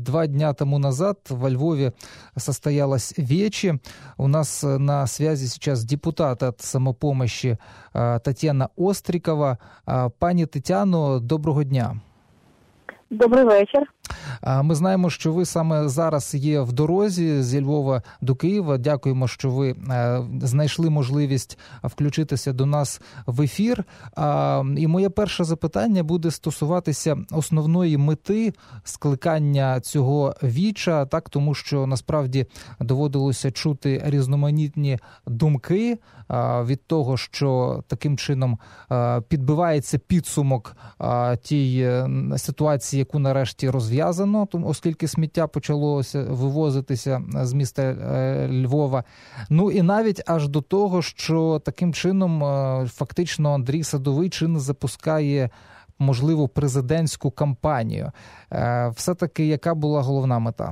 2 дня тому назад во Львове состоялась вече. У нас на связи сейчас депутат от «Самопомощи» Тетяна Острікова. Пані Тетяно, доброго дня. Добрий вечір. Ми знаємо, що ви саме зараз є в дорозі зі Львова до Києва. Дякуємо, що ви знайшли можливість включитися до нас в ефір. І моє перше запитання буде стосуватися основної мети скликання цього віча, так, тому що насправді доводилося чути різноманітні думки від того, що таким чином підбивається підсумок тій ситуації, яку нарешті розв'язано, оскільки сміття почалося вивозитися з міста Львова. Ну і навіть аж до того, що таким чином фактично Андрій Садовий чи не запускає, можливо, президентську кампанію. Все-таки яка була головна мета?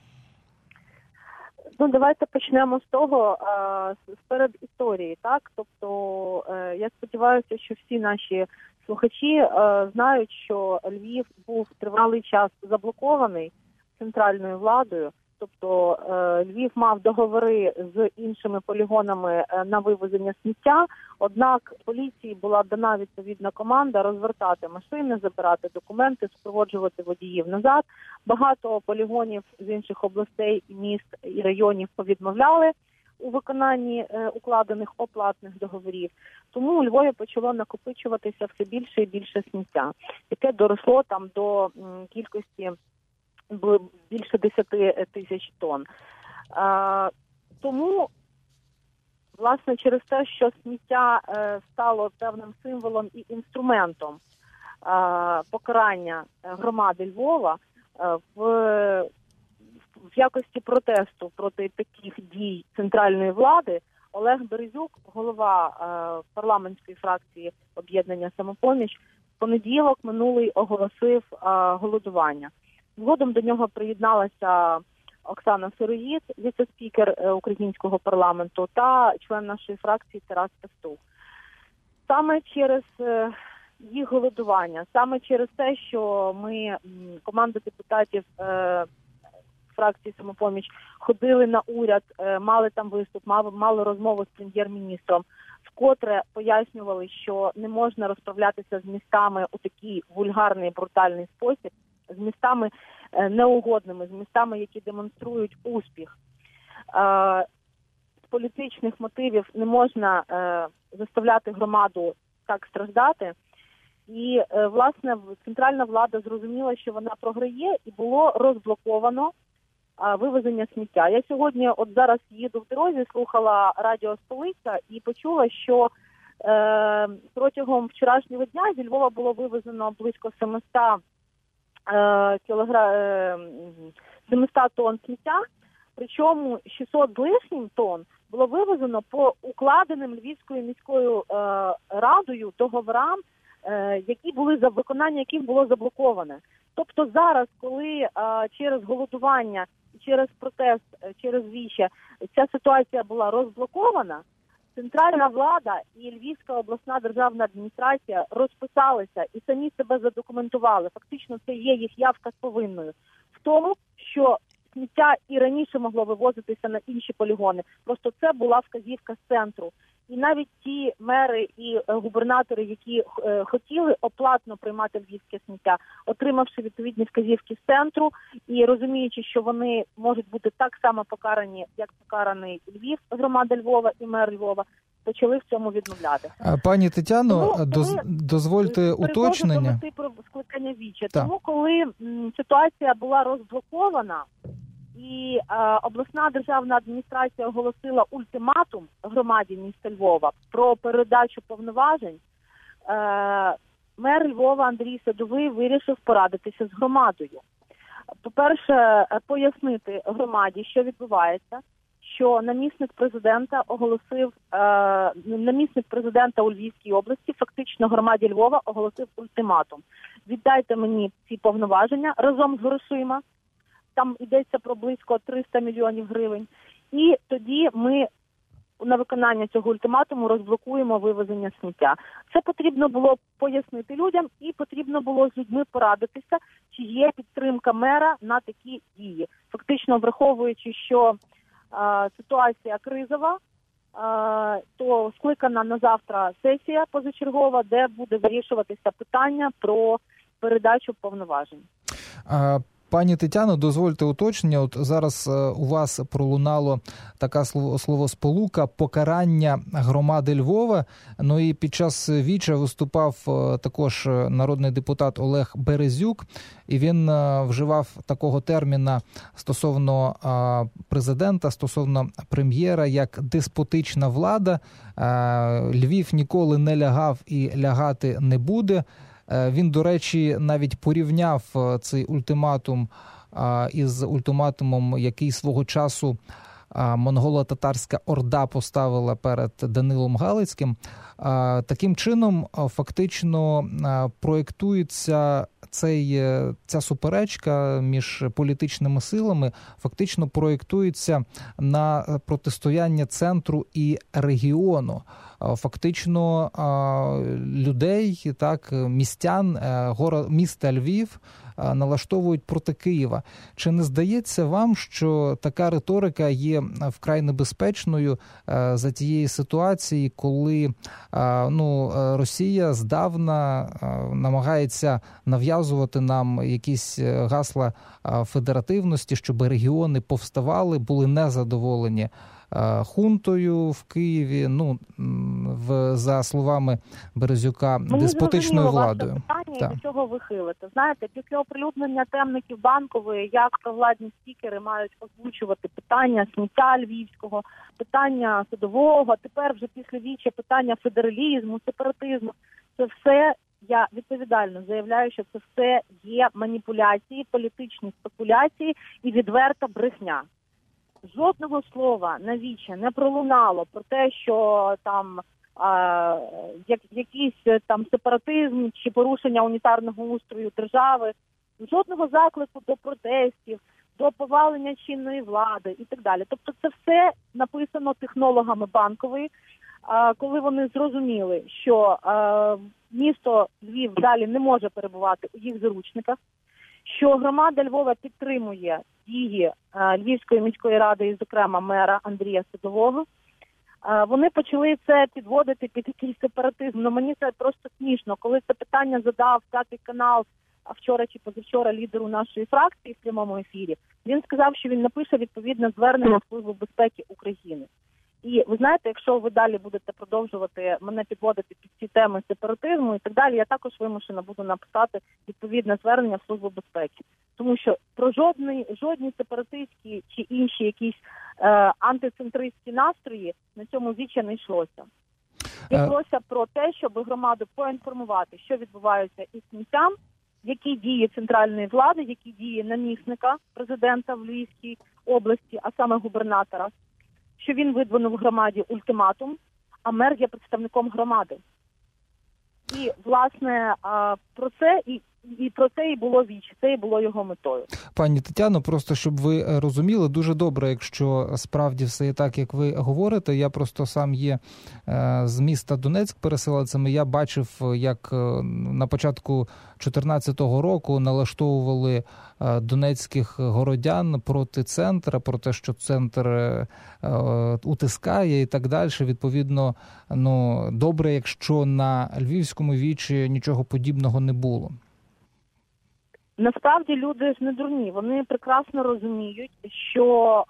Ну, давайте почнемо з того, з передісторії, так? Тобто, я сподіваюся, що всі наші слухачі знають, що Львів був тривалий час заблокований центральною владою. Тобто Львів мав договори з іншими полігонами на вивезення сміття, однак поліції була дана відповідна команда розвертати машини, забирати документи, супроводжувати водіїв назад. Багато полігонів з інших областей, міст і районів повідмовляли у виконанні укладених оплатних договорів. Тому у Львові почало накопичуватися все більше і більше сміття, яке доросло там до кількості більше 10 тисяч тонн. Тому, власне, через те, що сміття стало певним символом і інструментом покарання громади Львова в якості протесту проти таких дій центральної влади, Олег Березюк, голова парламентської фракції об'єднання «Самопоміч», в понеділок минулий оголосив голодування. Згодом до нього приєдналася Оксана Сироїд, віце-спікер українського парламенту, та член нашої фракції Тарас Пастух. Саме через їх голодування, саме через те, що ми, команда депутатів фракції «Самопоміч», ходили на уряд, мали там виступ, мали розмову з прем'єр-міністром, вкотре пояснювали, що не можна розправлятися з містами у такий вульгарний, брутальний спосіб, з містами неугодними, з містами, які демонструють успіх. З політичних мотивів не можна заставляти громаду так страждати. І, власне, центральна влада зрозуміла, що вона програє, і було розблоковано вивезення сміття. Я сьогодні, от зараз їду в дорозі, слухала радіо «Столиця» і почула, що протягом вчорашнього дня зі Львова було вивезено близько 700 тонн сміття, причому 600 з лишнім тонн було вивезено по укладеним Львівською міською радою договорам, які були, за виконання яких було заблоковане. Тобто зараз, коли через голодування, через протест, через віче ця ситуація була розблокована, центральна влада і Львівська обласна державна адміністрація розписалися і самі себе задокументували. Фактично це є їх явка з повинною в тому, що сміття і раніше могло вивозитися на інші полігони. Просто це була вказівка з центру. І навіть ті мери і губернатори, які хотіли оплатно приймати львівське сміття, отримавши відповідні вказівки з центру і розуміючи, що вони можуть бути так само покарані, як покараний Львів, громада Львова і мер Львова, почали в цьому відмовляти. Пані Тетяно, дозвольте уточнення. Про скликання віча. Тому, коли ситуація була розблокована, і обласна державна адміністрація оголосила ультиматум громаді міста Львова про передачу повноважень, мер Львова Андрій Садовий вирішив порадитися з громадою. По-перше, пояснити громаді, що відбувається, що намісник президента у Львівській області фактично громаді Львова оголосив ультиматум. Віддайте мені ці повноваження разом з грошима. Там йдеться про близько 300 мільйонів гривень. І тоді ми на виконання цього ультиматуму розблокуємо вивезення сміття. Це потрібно було пояснити людям і потрібно було з людьми порадитися, чи є підтримка мера на такі дії. Фактично, враховуючи, що ситуація кризова, то скликана на завтра сесія позачергова, де буде вирішуватися питання про передачу повноважень. Пані Тетяно, дозвольте уточнення. От зараз у вас пролунало така словосполука «покарання громади Львова». Ну і під час віча виступав також народний депутат Олег Березюк, і він вживав такого терміна стосовно президента, стосовно прем'єра, як деспотична влада. Львів ніколи не лягав і лягати не буде. Він, до речі, навіть порівняв цей ультиматум із ультиматумом, який свого часу монголо-татарська орда поставила перед Данилом Галицьким. Таким чином, фактично, проєктується ця суперечка між політичними силами, фактично проєктується на протистояння центру і регіону. Фактично людей, так, містян, міста Львів налаштовують проти Києва. Чи не здається вам, що така риторика є вкрай небезпечною за тієї ситуації, коли Росія здавна намагається нав'язувати нам якісь гасла федеративності, щоб регіони повставали, були незадоволені хунтою в Києві, за словами Березюка, деспотичною владою. Мені зрозуміло ваше питання, і до чого ви хилите. Знаєте, після оприлюднення темників Банкової, як провладні спікери мають озвучувати питання сміття львівського, питання Садового, тепер вже після віча питання федералізму, сепаратизму, це все, я відповідально заявляю, що це все є маніпуляції, політичні спекуляції і відверта брехня. Жодного слова на віче не пролунало про те, що там якийсь там сепаратизм чи порушення унітарного устрою держави, жодного заклику до протестів, до повалення чинної влади і так далі. Тобто це все написано технологами Банкової, коли вони зрозуміли, що місто Львів далі не може перебувати у їх заручниках, що громада Львова підтримує дії Львівської міської ради і, зокрема, мера Андрія Садового. Вони почали це підводити під якийсь сепаратизм. Мені це просто смішно. Коли це питання задав П'ятий канал вчора чи позавчора лідеру нашої фракції в прямому ефірі, він сказав, що він напише відповідне звернення в Службу безпеки України. І ви знаєте, якщо ви далі будете продовжувати мене підводити під ці теми сепаратизму і так далі, я також вимушена буду написати відповідне звернення в Службу безпеки. Тому що про жодні сепаратистські чи інші якісь антицентристські настрої на цьому вічі не йшлося. Йшлося про те, щоб громаду поінформувати, що відбувається із сміттям, які дії центральної влади, які дії намісника президента в Львівській області, а саме губернатора, що він видвинув громаді ультиматум, а мер є представником громади. І, власне, про це і було віч, це і було його метою. Пані Тетяно, просто щоб ви розуміли, дуже добре, якщо справді все є так, як ви говорите. Я просто сам є з міста Донецьк переселенцем, і я бачив, як на початку 2014 року налаштовували донецьких городян проти центра, про те, що центр утискає і так далі. Відповідно, добре, якщо на Львівському вічі нічого подібного не було. Насправді люди ж не дурні, вони прекрасно розуміють, що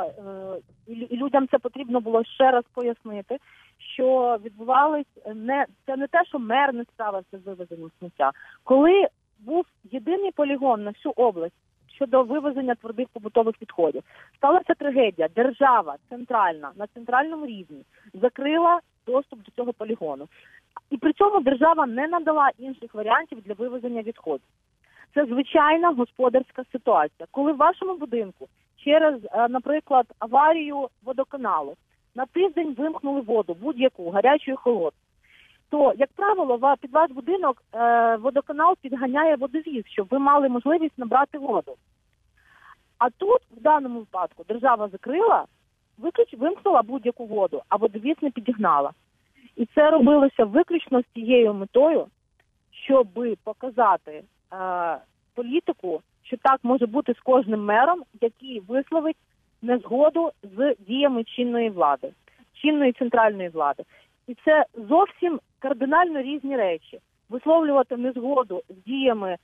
і людям це потрібно було ще раз пояснити, що відбувалось це не те, що мер не справився з вивезенням сміття. Коли був єдиний полігон на всю область щодо вивезення твердих побутових відходів, сталася трагедія. Держава центральна на центральному рівні закрила доступ до цього полігону. І при цьому держава не надала інших варіантів для вивезення відходів. Це звичайна господарська ситуація. Коли в вашому будинку через, наприклад, аварію водоканалу на тиждень вимкнули воду, будь-яку, гарячу і холодну, то, як правило, під ваш будинок водоканал підганяє водовіз, щоб ви мали можливість набрати воду. А тут, в даному випадку, держава закрила вимкнула будь-яку воду, а водовіз не підігнала. І це робилося виключно з тією метою, щоб показати політику, що так може бути з кожним мером, який висловить незгоду з діями чинної влади, чинної центральної влади. І це зовсім кардинально різні речі. Висловлювати незгоду з діями,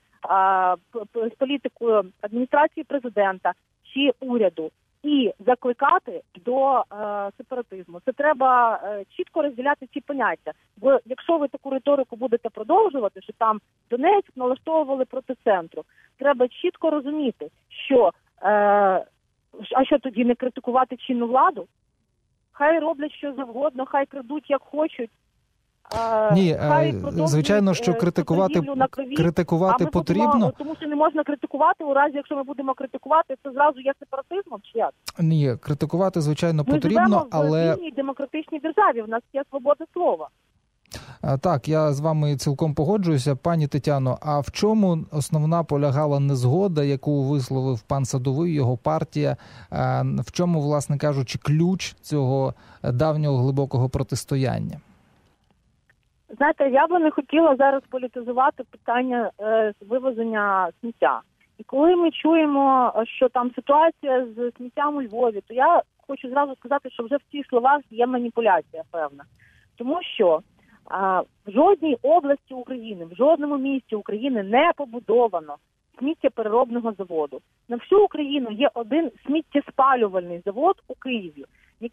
з політикою адміністрації президента чи уряду і закликати до сепаратизму. Це треба чітко розділяти ці поняття. Бо якщо ви таку риторику будете продовжувати, що там Донецьк налаштовували проти центру, треба чітко розуміти, що а що тоді не критикувати чинну владу? Хай роблять що завгодно, хай крадуть як хочуть. Ні, звичайно, що критикувати потрібно. Тому що не можна критикувати, у разі, якщо ми будемо критикувати, це зразу є сепаратизмом чи як? Ні, критикувати, звичайно, потрібно, але... Ми живемо в вільній демократичній державі, в нас є свобода слова. Так, я з вами цілком погоджуюся. Пані Тетяно, а в чому основна полягала незгода, яку висловив пан Садовий, його партія? В чому, власне кажучи, ключ цього давнього глибокого протистояння? Знаєте, я би не хотіла зараз політизувати питання вивезення сміття. І коли ми чуємо, що там ситуація з сміттям у Львові, то я хочу зразу сказати, що вже в цих словах є маніпуляція певна. Тому що в жодній області України, в жодному місті України не побудовано сміттєпереробного заводу. На всю Україну є один сміттєспалювальний завод у Києві,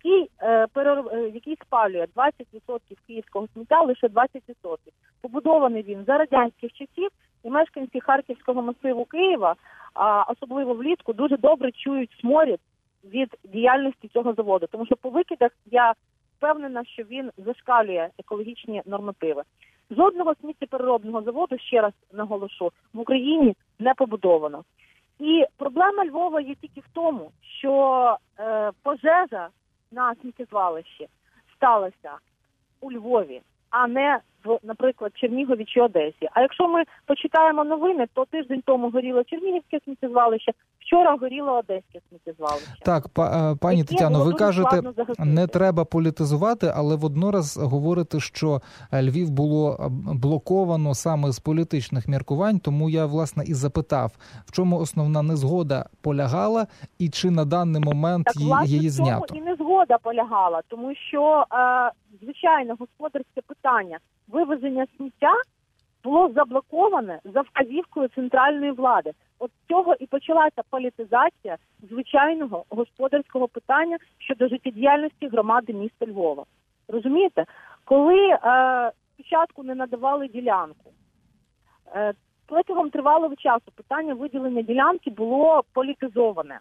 який спалює 20% київського сміття, лише 20%. Побудований він за радянських часів, і мешканці Харківського масиву Києва, особливо влітку, дуже добре чують сморід від діяльності цього заводу. Тому що по викидах я впевнена, що він зашкалює екологічні нормативи. Жодного сміттєпереробного заводу, ще раз наголошу, в Україні не побудовано. І проблема Львова є тільки в тому, що пожежа на сміттєзвалищі сталася у Львові, а не в, наприклад, Чернігові чи Одесі. А якщо ми почитаємо новини, то тиждень тому горіло Чернігівське сміттєзвалище, вчора горіло Одеське сміттєзвалище. Так, пані Тетяно, ви кажете, не треба політизувати, але воднораз говорите, що Львів було блоковано саме з політичних міркувань, тому я, власне, і запитав, в чому основна незгода полягала і чи на даний момент її знято? Так, власне, в цьому і незгода полягала, тому що, звичайно, господарське питання вивезення сміття було заблоковане за вказівкою центральної влади. От з цього і почалася політизація звичайного господарського питання щодо життєдіяльності громади міста Львова. Розумієте? Коли спочатку не надавали ділянку, протягом тривалого часу питання виділення ділянки було політизоване.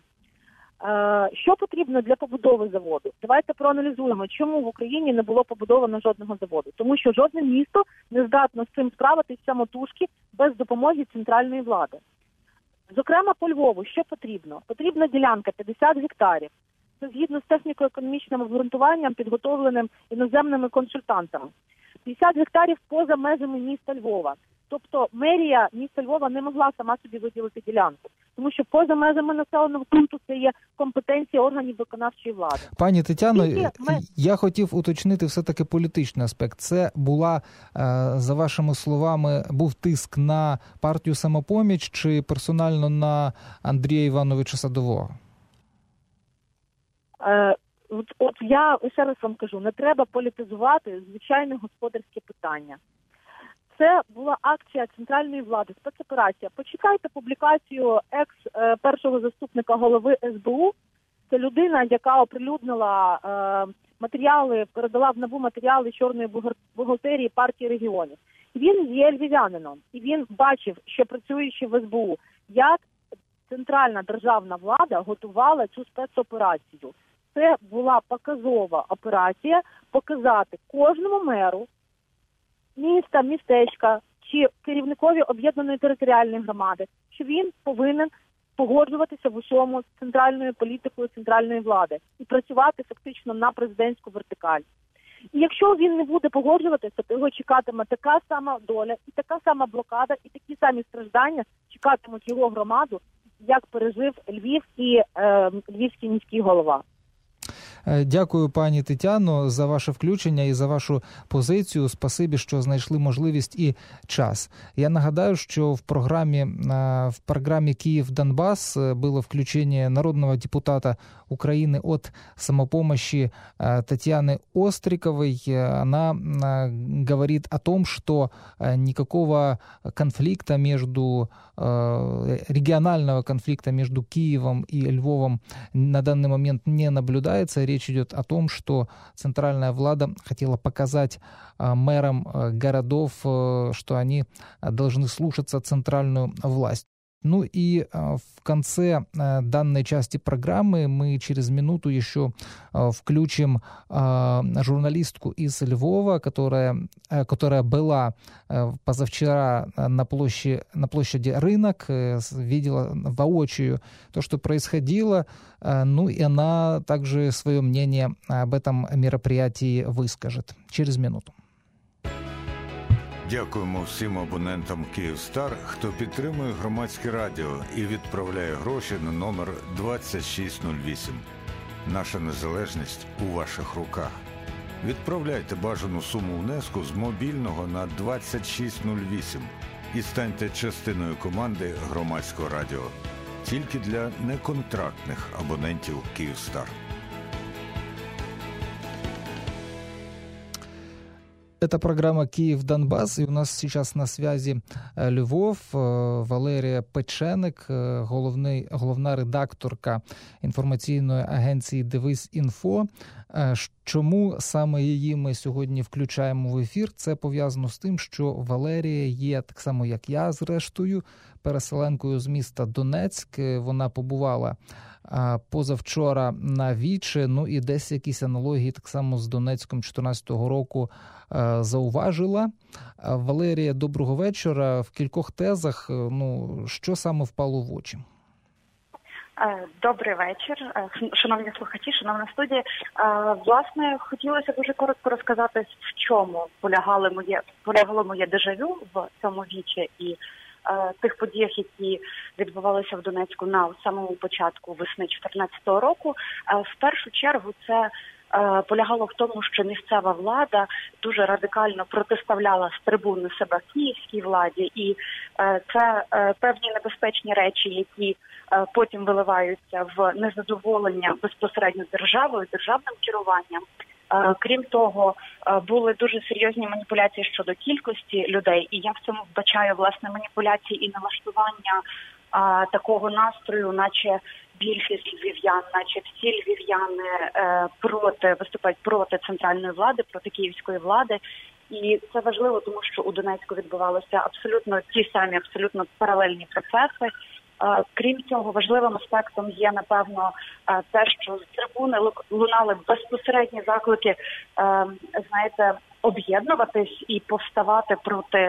Що потрібно для побудови заводу? Давайте проаналізуємо, чому в Україні не було побудовано жодного заводу. Тому що жодне місто не здатно з цим справитись самотужки без допомоги центральної влади. Зокрема, по Львову, що потрібно? Потрібна ділянка 50 гектарів. Це згідно з техніко-економічним обґрунтуванням, підготовленим іноземними консультантами. 50 гектарів поза межами міста Львова. Тобто мерія міста Львова не могла сама собі виділити ділянку. Тому що поза межами населеного пункту це є компетенція органів виконавчої влади. Пані Тетяно, я хотів уточнити все-таки політичний аспект. Це була, за вашими словами, був тиск на партію «Самопоміч» чи персонально на Андрія Івановича Садового? От я ще раз вам кажу, не треба політизувати звичайне господарське питання. Це була акція центральної влади, спецоперація. Почитайте публікацію екс-першого заступника голови СБУ. Це людина, яка оприлюднила матеріали, передала в НАБУ матеріали чорної бухгалтерії партії регіонів. Він є львів'янином, і він бачив, що працюючи в СБУ, як центральна державна влада готувала цю спецоперацію. Це була показова операція показати кожному меру міста, містечка чи керівникові об'єднаної територіальної громади, що він повинен погоджуватися в усьому з центральною політикою центральної влади і працювати фактично на президентську вертикаль. І якщо він не буде погоджуватися, то його чекатиме така сама доля, і така сама блокада, і такі самі страждання чекатимуть його громаду, як пережив Львів і львівський міський голова. Дякую, пані Тетяно, за ваше включення і за вашу позицію. Спасибі, що знайшли можливість і час. Я нагадаю, що в программе «Киев-Донбасс» было включение народного депутата Украины от самопомощи Татьяны Остриковой. Она говорит о том, что никакого конфликта регионального конфликта между Киевом и Львовом на данный момент не наблюдается. Речь идет о том, что центральная влада хотела показать мэрам городов, что они должны слушаться центральную власть. Ну и в конце данной части программы мы через минуту еще включим журналистку из Львова, которая была позавчера на площади Рынок, видела воочию то, что происходило, ну и она также свое мнение об этом мероприятии выскажет через минуту. Дякуємо всім абонентам «Київстар», хто підтримує громадське радіо і відправляє гроші на номер 2608. Наша незалежність у ваших руках. Відправляйте бажану суму внеску з мобільного на 2608 і станьте частиною команди громадського радіо. Тільки для неконтрактних абонентів «Київстар». Это программа «Киев-Донбасс», и у нас сейчас на связи Львов, Валерія Печеник, головна редакторка інформаційної агенції «Дивись інфо». Чому саме її ми сьогодні включаємо в ефір? Це пов'язано з тим, що Валерія є, так само як я, зрештою, переселенкою з міста Донецьк. Вона побувала позавчора на Вічі, ну і десь якісь аналогії так само з Донецьком 2014 року зауважила. Валерія, доброго вечора. В кількох тезах, що саме впало в очі? Добрий вечір, шановні слухачі, шановна студія. Власне, хотілося дуже коротко розказати, в чому полягало моє дежавю в цьому Вічі і тих подіях, які відбувалися в Донецьку на самому початку весни 2014 року. В першу чергу це полягало в тому, що місцева влада дуже радикально протиставляла з трибуни себе київській владі, і це певні небезпечні речі, які потім виливаються в незадоволення безпосередньо державою, державним керуванням. Крім того, були дуже серйозні маніпуляції щодо кількості людей, і я в цьому вбачаю, власне, маніпуляції і налаштування такого настрою, наче більшість львів'ян, наче всі львів'яни виступають проти центральної влади, проти київської влади. І це важливо, тому що у Донецьку відбувалися абсолютно ті самі, абсолютно паралельні процеси. Крім цього, важливим аспектом є, напевно, те, що з трибуни лунали безпосередні заклики, об'єднуватись і повставати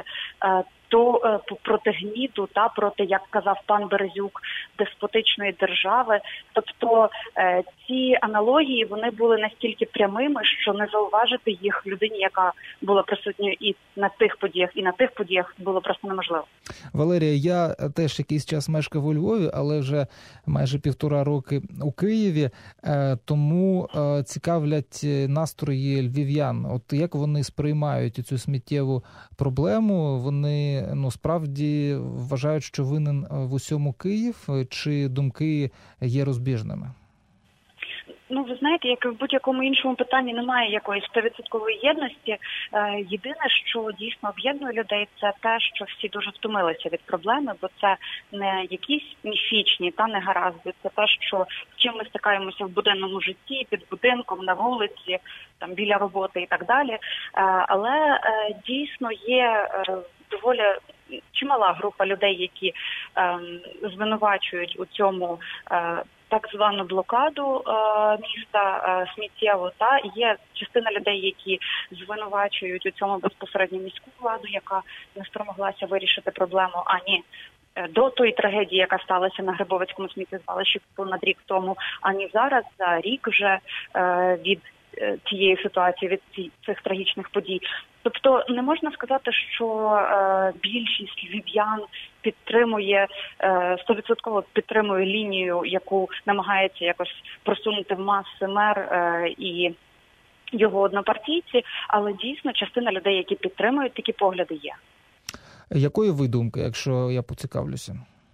проти гніду, проти, як казав пан Березюк, деспотичної держави. Тобто ці аналогії, вони були настільки прямими, що не зауважити їх людині, яка була присутньою і на тих подіях, було просто неможливо. Валерія, я теж якийсь час мешкав у Львові, але вже майже 1,5 роки у Києві, тому цікавлять настрої львів'ян. От як вони сприймають цю сміттєву проблему? Вони справді вважають, що винен в усьому Київ, чи думки є розбіжними? Ви знаєте, як і в будь-якому іншому питанні немає якоїсь 100% єдності. Єдине, що дійсно об'єднує людей, це те, що всі дуже втомилися від проблеми, бо це не якісь міфічні та негаразди, це те, що з чим ми стикаємося в буденному житті, під будинком, на вулиці, там біля роботи і так далі. Але дійсно є доволі чимала група людей, які звинувачують у цьому так звану блокаду міста сміттєву, та є частина людей, які звинувачують у цьому безпосередньо міську владу, яка не спромоглася вирішити проблему ані до тої трагедії, яка сталася на Грибовицькому сміттєзвалищі понад рік тому, ані зараз, за рік вже від цієї ситуації, від цих трагічних подій. Тобто не можна сказати, що більшість львів'ян підтримує 100% підтримує лінію, яку намагається якось просунути в маси мер і його однопартійці, але дійсно частина людей, які підтримують такі погляди, є. Якої ви думки, якщо я поцікавлюся?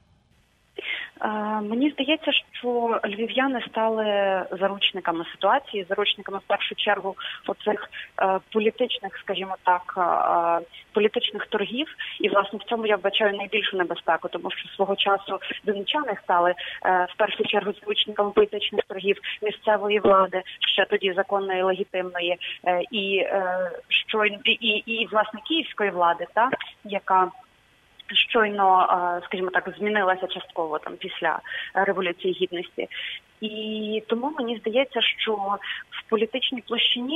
Мені здається, що львів'яни стали заручниками ситуації, заручниками в першу чергу оцих політичних, скажімо так, політичних торгів. І, власне, в цьому я вбачаю найбільшу небезпеку, тому що свого часу донеччани стали в першу чергу заручниками політичних торгів місцевої влади, ще тоді законної, легітимної, і власне, київської влади, яка щойно, скажімо так, змінилася частково там після Революції Гідності. І тому мені здається, що в політичній площині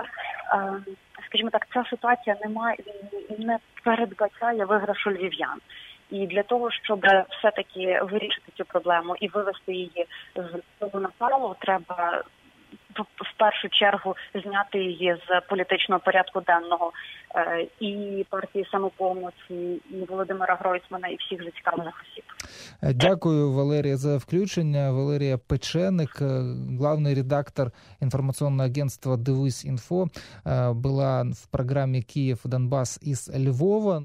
ця ситуація не передбачає виграшу львів'ян. І для того, щоб все-таки вирішити цю проблему і вивести її з того напалу, треба в першу чергу зняти її з політичного порядку денного і партії «Самопомочі», і Володимира Гройсмана, і всіх зацікавлених осіб. Дякую, Валерия, за включення. Валерия Печеник, главный редактор информационного агентства «Дивись.Инфо», была в программе «Киев-Донбасс» из Львова.